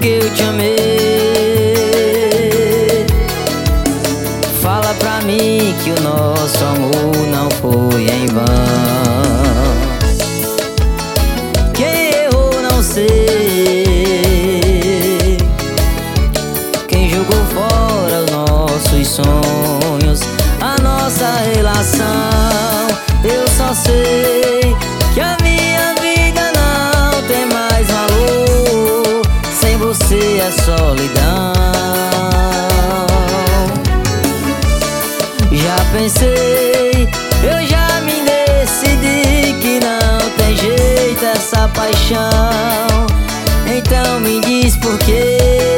porque eu te amei. Fala pra mim que o nosso amor não foi em vão. Quem errou não sei, quem jogou fora os nossos sonhos, a nossa relação. Eu só sei que a minha vida não tem mais valor. Sem você é solidão. Já pensei, eu já me decidi que não tem jeito essa paixão. Então me diz por quê.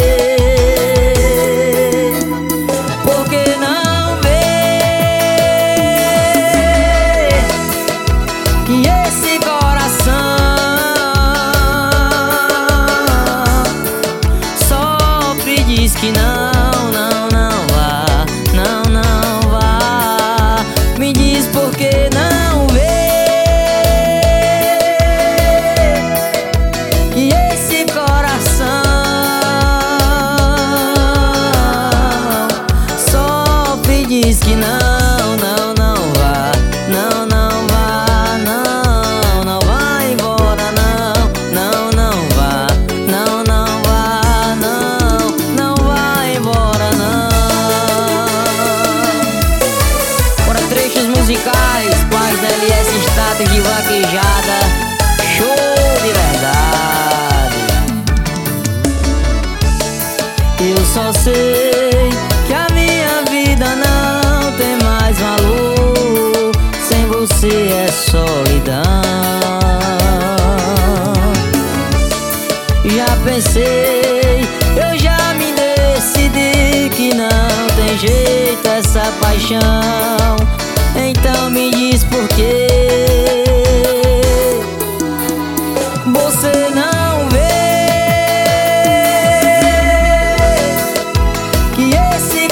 Por que não vê que esse coração sofre e diz que não, não, não vá, não, não vá. Me diz por que não vê que esse coração sofre e diz que não, não, não vá, não, não vá, não, não vá embora, não, não, não vá, não, não vá, não, não vá embora, não. Bora, trechos musicais, pais da LS Status de Vaquejada, show de verdade. Eu só sei que a minha vida não tem mais valor. Sem você é solidão. Já pensei, eu já me decidi que não tem jeito essa paixão. Então me diz por quê. Você não vê que esse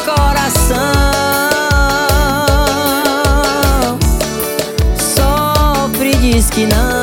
coração sofre e diz que não.